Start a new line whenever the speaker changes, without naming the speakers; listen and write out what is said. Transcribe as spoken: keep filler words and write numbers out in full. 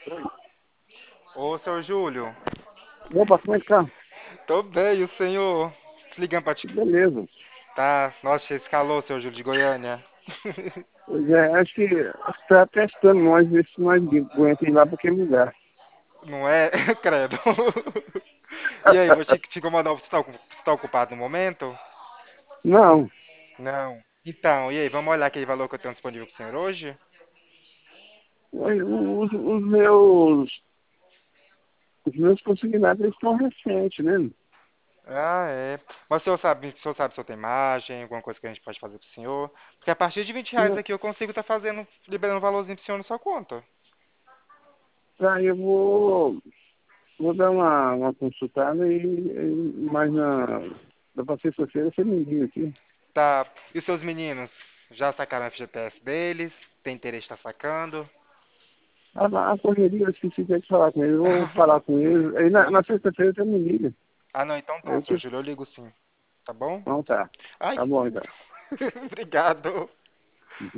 Oi.
Ô, seu Júlio,
Opa, como é que tá?
tô bem, e o senhor? Te ligando pra te...
Beleza.
Tá, nossa, esse calor, seu Júlio de Goiânia.
Pois é, acho que acho que tá testando nós, ver se nós aguenta ir lá pra aquele lugar.
Não é? Credo. E aí, vou te, te incomodar, você tá, ocu- você tá ocupado no momento?
Não,
Não. Então, e aí, vamos olhar aquele valor que eu tenho disponível pro senhor hoje?
os, os meus os meus consignados eles estão recentes, né?
Ah, é. Mas o senhor sabe, o senhor sabe se eu tenho imagem, alguma coisa que a gente pode fazer pro senhor? Porque a partir de vinte reais
Não,
aqui eu consigo estar fazendo, liberando um valorzinho pro senhor na sua conta.
tá, eu vou, vou dar uma, uma consultada e, e mais na da pra sexta-feira você me liga aqui.
Tá. E os seus meninos? Já sacaram o F G T S deles? Tem interesse em estar sacando?
A, a correria, eu esqueci de falar com eles, eu vou falar com eles. Aí na, na sexta-feira você me liga.
Ah, não, então
Aí
tá,
eu
seu
te...
Júlio, eu ligo sim. Tá bom?
Não, tá.
Ai,
Tá bom, então.
obrigado.